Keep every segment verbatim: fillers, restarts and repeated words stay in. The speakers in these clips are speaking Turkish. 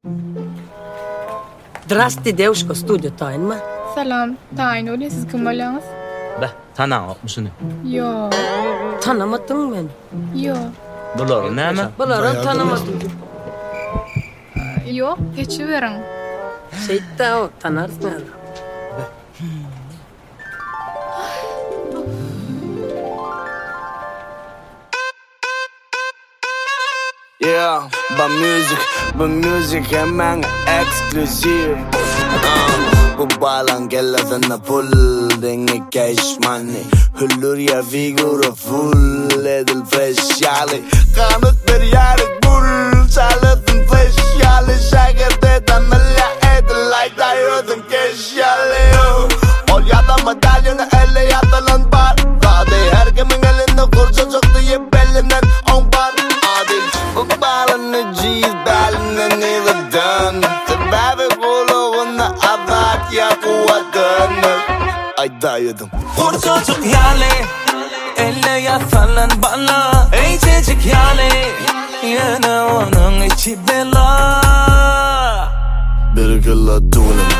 Zdrasti, devuşko, studio tayin mi? Selam, tayin oluyor. Siz kim oluyorsunuz? Be, tanağın mısın? Yo. Tanımadın beni. Yo. Bunlar ne mi? Bunları tanımadım. Yo, geçiverin. Şeyde o, tanırsın ya. Yeah, bu müzik, bu müzik hemen eksklusif. uh, Bu bağlan gelladığına full denge cash money. Hüllür ya figura full edil fresh yali. Kanıt bir yarık bull çalıdın fresh yali. Şakirde tanıla edil like dayırdın cash yali. Ol ya da madalyonu elle yatılan bar. Zade her kimin elinde kurşun çıktı ye bellinden on bar. Bu bağlanı ciz belini neyden Sebebi kuluğuna adak ya kuvvetini Ay dayıdım Kur çocuk yali Elle yasalın bana Ey çocuk yali Yine onun içi bela Bir gılla tuğlama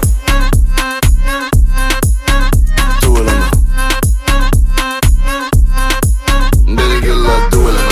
Tuğlama Bir gılla tuğlama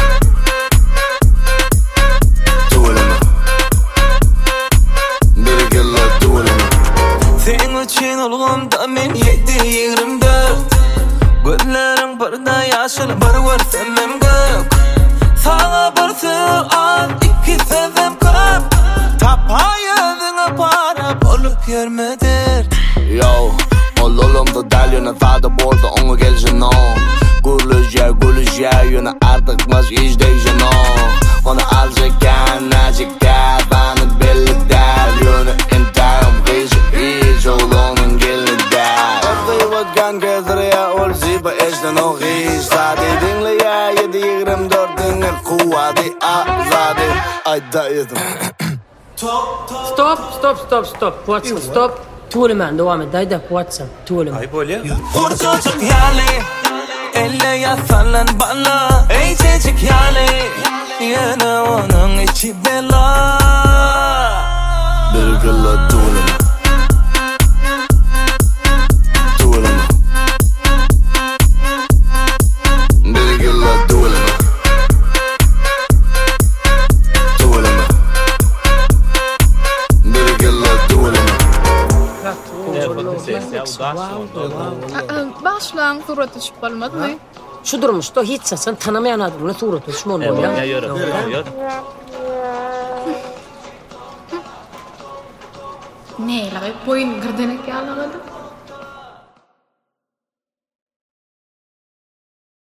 Senin için olğumda men yedi yirmi dört Gözlerin birde yaşıl bir var sevmem gök Sana bir sığ al iki sevmem kök Tapayızına para bolup yermedir Yo, oğlumda dalyona tadı borda onu gelsin o Gülüş yer gülüş yer yine artık mas izleyeceksin o Onu alacakken acıkken bana belli der Yine intiham kıyışı hiç oğlunun gelini der Ortayı vatkan gezdireye ol ziba eşten o hiç Zade dinle ya yedi yirmi dört dinler kuvveti azade Ay dayıdım Stop, stop, stop, stop. Watson, stop. Tuğlemen, devam et. Dayda, Watson, Tuğlemen. Ayıp oluyor. Kur çocuk yali Elle yasalın bana Ey çocuk yali Yine onun içi bela Bir gılla tuğlama Tuğlama Bir gılla tuğlama Tuğlama Bir gılla tuğlama Başlan, surat düşüp olmadı mı? Şu durmuşta hiç sen tanımayan adamla surat düşman oluyor. Ya yürü, yürü. Ne la, boyun gırdenek yağlamadı.